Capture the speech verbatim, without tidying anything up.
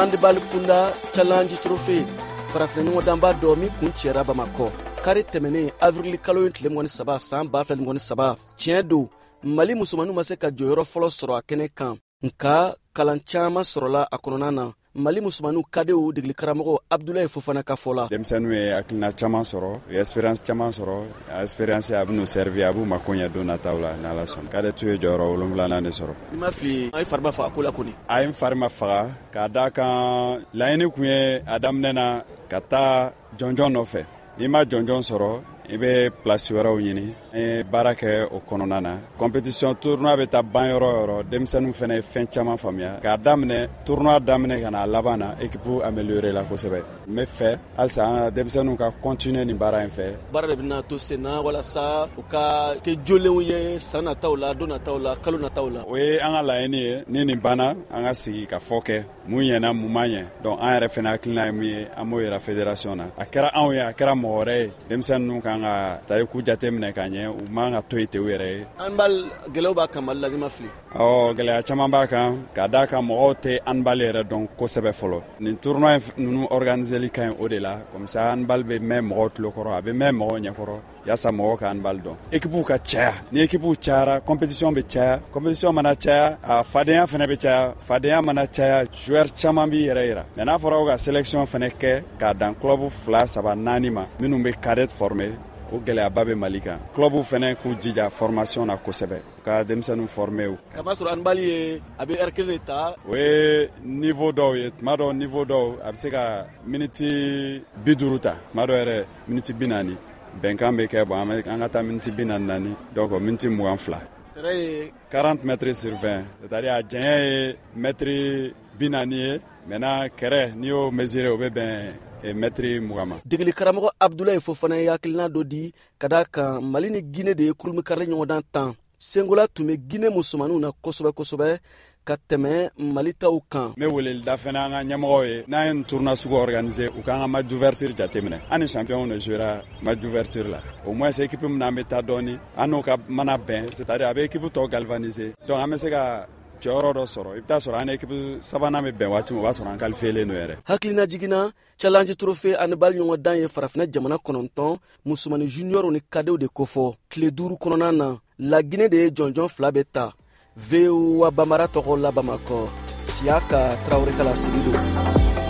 handball kunda challenge trophy farafin ɲɔgɔn ba dɔ min kun cɛra Bamakɔ kari tɛmɛnen avril kalo in tile mugan ni saba san ba fila ni mugan ni saba tiɲɛ don Mali musomanninw ma se ka jɔyɔrɔ fɔlɔ sɔrɔ a kɛnɛ kan nka kalan caman sɔrɔla a kɔnɔna na. Mali musomanninw kadew degeli karamɔgɔ Abdoulaye Fofana ka fɔ la. Denmisɛnninw ye hakilina caman sɔrɔ, u ye expérience caman sɔrɔ, a expérience a bɛ n'u servir a b'u mako ɲɛ don nataw la n'Ala sɔnna. Kadetu ye jɔyɔrɔ wolonwulanan de sɔrɔ. I ma fili, a ye fari ma faga ko la kɔni. A ye n fari ma faga k'a d'a kan laɲini kun ye a daminɛ na ka taa jɔnjɔn nɔfɛ. N'i ma jɔnjɔn sɔrɔ i bɛ place wɛrɛw ɲini. An ye baara kɛ o kɔnɔna na. Compétition tournoi bɛ taa ban yɔrɔ yɔrɔ denmisɛnninw fana ye fɛn caman faamuya. K'a daminɛ tournoi daminɛ ka na a laban na équipe amélioré la kosɛbɛ. N bɛ fɛ halisa an denmisɛnninw ka continuer nin baara in fɛ. Baara de bɛna to sen na walasa u ka kɛ jolenw ye san nataw la, don nataw la, kalo nataw la. O ye an ka laɲini ye ni nin banna an ka sigi ka fɔ kɛ mun ɲɛna mun ma ɲɛ. Donc an yɛrɛ fana hakilina ye min ye an b'o yira fédération na. A kɛra anw ye a kɛra mɔgɔ wɛrɛ ye denmisɛnninw kan ka tariku jateminɛ ka ɲɛ u man ka to yen ten u yɛrɛ ye. Handball gɛlɛyaw b'a kan Mali la ni ma fili. Ɔ gɛlɛya caman b'a kan k'a d'a kan mɔgɔw tɛ handball yɛrɛ dɔn kosɛbɛ fɔlɔ. Nin tournoi ninnu organiseli ka ɲi o de la comme ça handball bɛ mɛn mɔgɔw tulo kɔrɔ a bɛ mɛn mɔgɔw ɲɛkɔrɔ yaasa mɔgɔw ka handball dɔn. Équipew ka caya ni équipew cayara compétition bɛ caya compétition mana caya a fadenya fana bɛ caya fadenya mana caya joueur caman b'i yɛrɛ yira mais n'a fɔra ko ka sélection fana kɛ k'a dan club fila saba naani ma minnu bɛ cadet former o gɛlɛyaba bɛ Mali kan club fana k'u jija formation na kosɛbɛ ka denmisɛnninw former o. Kama sɔrɔ handball ye a bɛ heure kelen de ta. O ye niveau dɔw ye tuma dɔw niveau dɔw a bɛ se ka miniti bi duuru ta tuma dɔw yɛrɛ miniti bi naani bɛnkan bɛ kɛ bon an ka taa miniti bi naani naani donc miniti mugan fila. Terrain ye quarante mètres sur vingt c'est-à-dire a janya ye mètre bi naani ye maintenant kɛrɛ n'i y'o mesurer o bɛ bɛn e mètre mugan ma. Degeli karamɔgɔ Abdoulaye Fofana ye hakilina dɔ di ka d'a kan Mali ni Guinée de ye kurumikari ɲɔgɔndan tan. Sengola tun bɛ Guinée musomanninw na kosɛbɛ kosɛbɛ ka tɛmɛ Mali taw kan. N bɛ welelida fana an ka ɲɛmɔgɔw ye n'an ye nin tournoi sugu organiser u k'an ka match d'ouverture jateminɛ. An ni champion de jouera match d'ouverture la. Au moins équipe min n'an bɛ taa dɔɔni an n'o ka mana bɛn c'est-à-dire a bɛ équipe tɔw galvaniser donc an bɛ se ka jɔyɔrɔ dɔ sɔrɔ i bɛ taa sɔrɔ an équipe sabanan bɛ bɛn waati min o b'a sɔrɔ an qualifielen don yɛrɛ. Hakilina jiginna challenge trophy handball ɲɔgɔndan ye farafinna jamana kɔnɔntɔn musomanni junior ni kadew de kofɔ tile duuru kɔnɔna na la Guinée de ye jɔnjɔn fila bɛ ta. V O A Bambara tɔgɔ la Bamakɔ Siaka Traoré Kala Sidido.